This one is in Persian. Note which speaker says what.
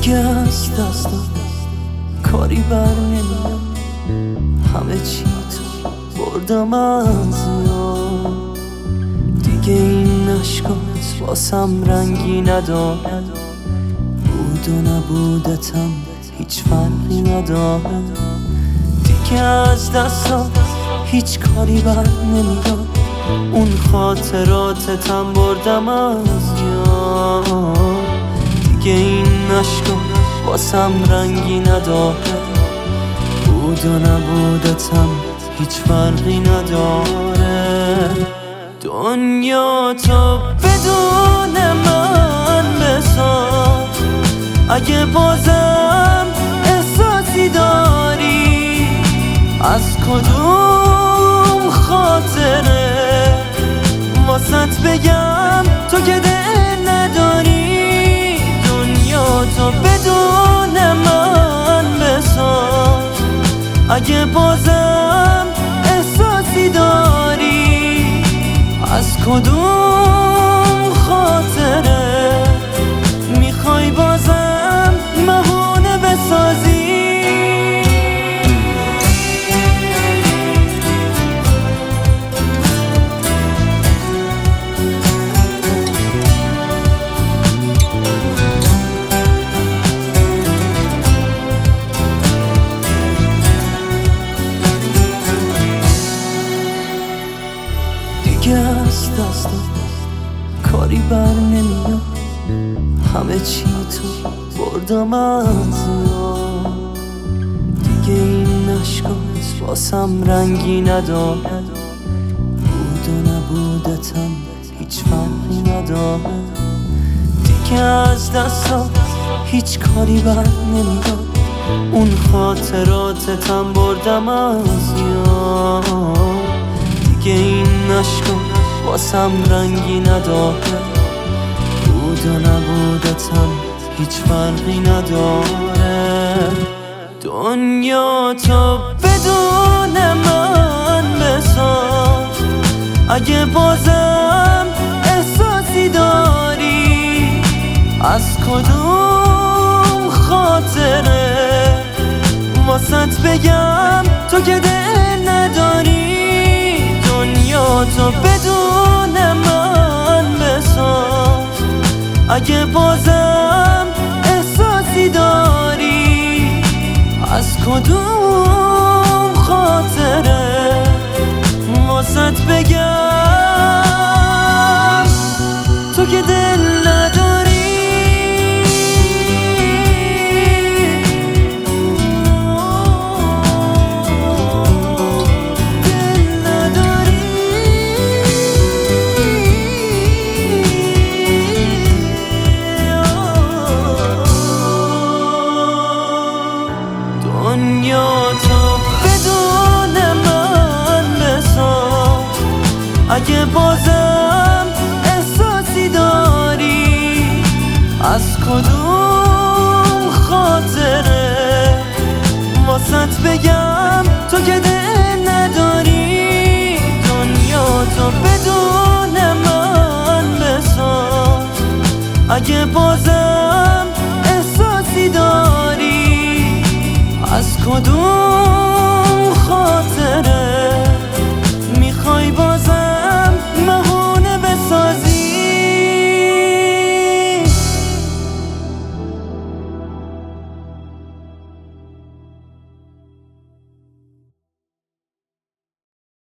Speaker 1: دیگه از دستم کاری بر نمیاد، همه چی تو بردم از یاد. دیگه این عشقات واسم رنگی نداره، بود و نبودتم هیچ فرقی نداره. دیگه از دستم هیچ کاری بر نمیاد، اون خاطراتتم بردم از یاد. دیگه این عشقا واسم رنگی نداره، بود و نبودتم هیچ فرقی نداره. دنیا تو بدون من بساز، اگه بازم احساسی داری از کدوم خاطره واسط بگم تو که دل نداری. دنیا تو بدون من بساز، اگه بازم احساسی داری از کدوم خاطره میخوای بازم بهونه بسازی. دیگه از دستم کاری بر نمیاد، همه چی تو بردم از یاد. دیگه این عشقات واسم رنگی نداره، بود و نبودتم هیچ فرقی نداره. دیگه از دستم هیچ کاری بر نمیاد، اون خاطراتتم بردم از یاد. دیگه این عشقا واسم رنگی نداره، بود و نبودتم هیچ فرقی نداره. دنیا تو بدون من بساز، اگه بازم احساسی داری از کدوم خاطره واسط بگم تو که دل نداری. دنیا تو بدون من بساز، اگه بازم احساسی داری از کدوم خاطره واسط بگم تو که دل نداری. دنیا تو بدون من بساز، اگه بازم احساسی داری از کدوم خاطره واسط بگم تو که دل نداری. دنیا تو بدون من بساز، اگه بازم احساسی داری از کدوم